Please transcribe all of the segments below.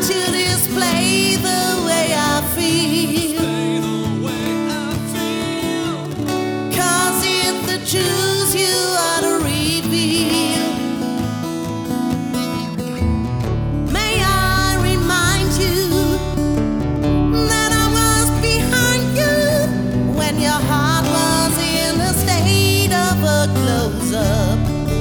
to display the way I feel. 'Cause it's the truth you ought to reveal. May I remind you that I was behind you when your heart was in a state of a close-up.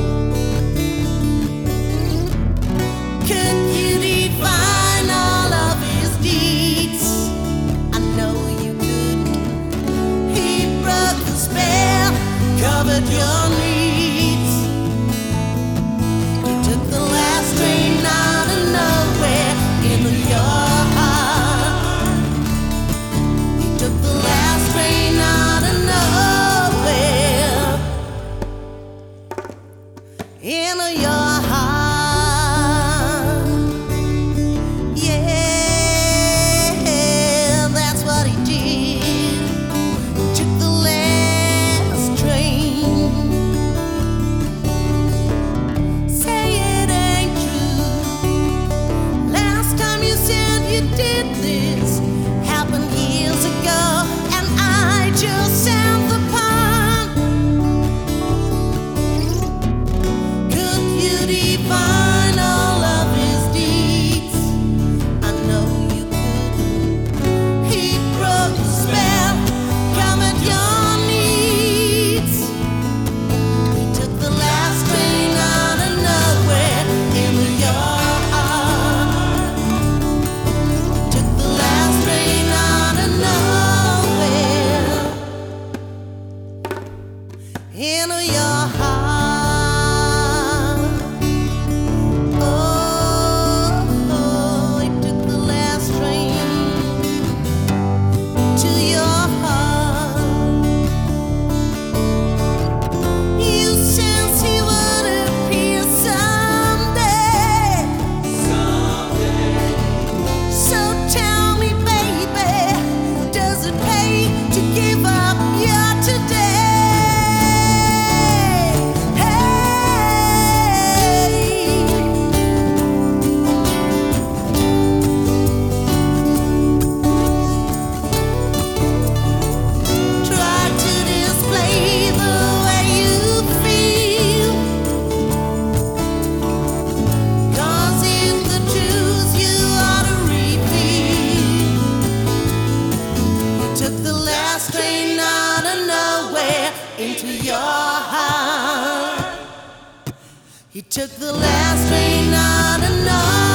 Could you define all of his deeds? I know you could. He broke the spell, covered your needs. He took the last train out of nowhere into your heart. He took the last train out of nowhere into your heart. Into your heart. Oh, he took the last train to your heart. You sense he would appear someday. So tell me, baby, does it pay to give up your today? Into your heart. He took the last train out of nowhere.